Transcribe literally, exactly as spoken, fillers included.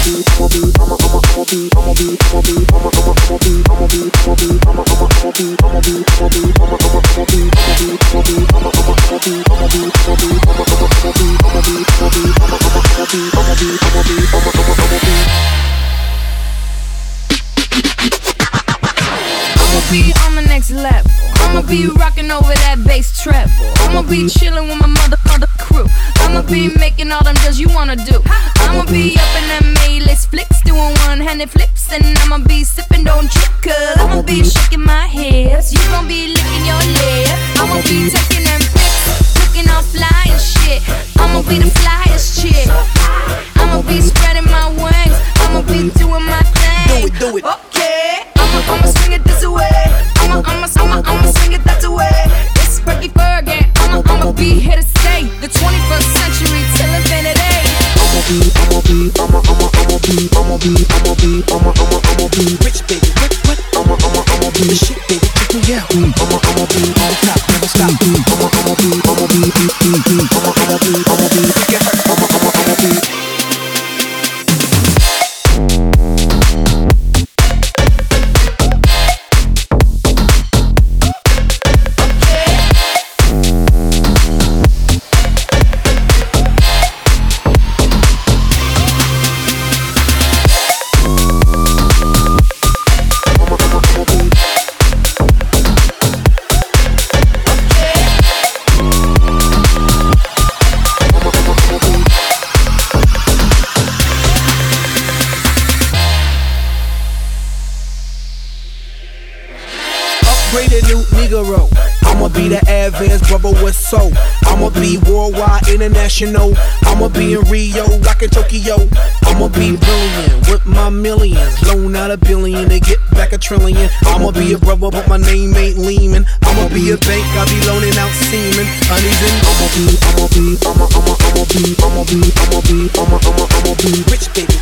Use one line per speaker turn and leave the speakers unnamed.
Be on the next level. I'ma be rocking over that bass treble. I'ma be chilling with my mother, mother crew. I'ma be making all them deals you wanna do. I'ma be up in them A-list flicks, doing one-handed flips, and I'ma be sipping, don't trip, cause I'ma be shaking my hips. You gon' be licking your lips. I'ma be taking them pics, looking all fly and shit. I'ma be the flyest chick. I'ma be spreading my wings. I'ma be doing my thing.
Do it, do it.
Okay. I'ma, I'ma swing it this way. I'ma, I'ma, I'ma, I'ma swing it that way. It's Fergie Fergie. I'ma, I'ma be here to stay. The twenty-first century till infinity.
I'ma be, I'ma be, I'ma, I'ma, I'ma be, I'ma be, I'ma be, I'ma, I'ma, I'ma be rich, baby. What, what? I'ma, I'ma, I'ma be the shit, baby. Check me out. I'ma, I'ma be on top, never stop. I'ma, I'ma be, I'ma be, I'ma, I'ma be, I'ma be, I'ma, I'ma, I'ma be. New Negro. I'ma be the advanced brother with soul. I'ma be worldwide, international. I'ma be in Rio, rockin' Tokyo. I'ma be brilliant with my millions. Loan out a billion to get back a trillion. I'ma be a brother, but my name ain't Lehman. I'ma be a bank, I'll be loaning out semen. Honeys and I'ma be, I'ma be, I'ma, I'ma, I'ma be, I'ma be, I'ma be, I'ma, I'ma, I'ma be rich, baby.